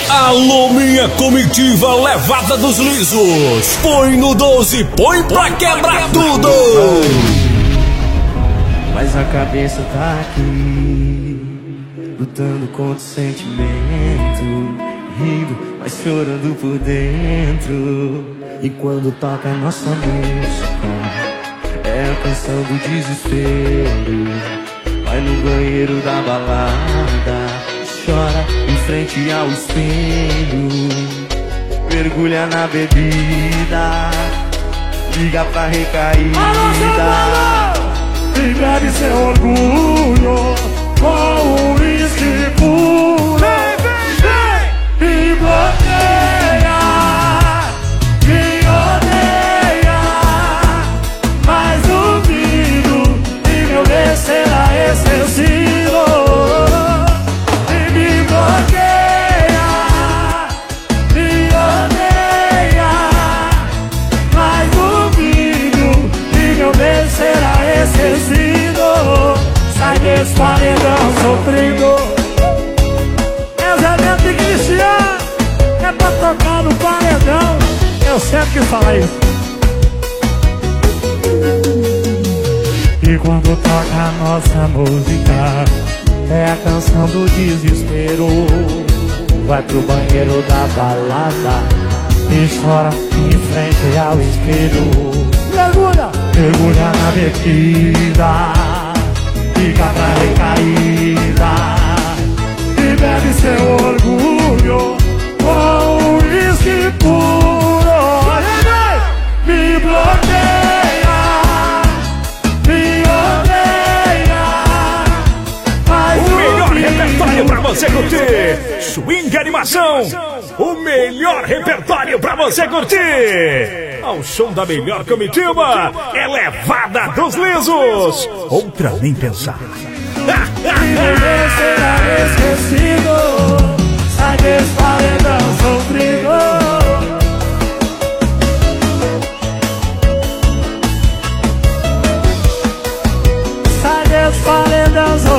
Alô, minha comitiva levada dos lisos. Põe no 12, põe pra quebrar tudo. Mas a cabeça tá aqui, lutando contra o sentimento, rindo, mas chorando por dentro. E quando toca a nossa música, é a canção do desespero. Vai no banheiro da balada, chora em frente ao espelho, mergulha na bebida, liga pra recaída e bebe seu orgulho com um uísque puro. E bloqueia, me odeia, mas duvido e meu bem será esquecido. E me bloqueia, me odeia, mas duvido e meu bem será esquecido. Sai desse paredão sofrido. Casamento tem que iniciar, é pra tocar no paredão. Eu sempre que falar isso. E quando toca a nossa música, é a canção do desespero. Vai pro banheiro da balada e chora em frente ao espelho. Mergulha, mergulha na bebida, fica pra recaída e bebe seu orgulho com uísque puro. Me bloqueia, me odeia, mas o melhor repertório pra você curtir. Swing Animação, o melhor repertório pra você curtir. Ao som da melhor comitiva, Elevada dos Lisos. Outra nem pensar. E será esquecido. Sai desse paredão sofrido. Sai desse paredão sofrido.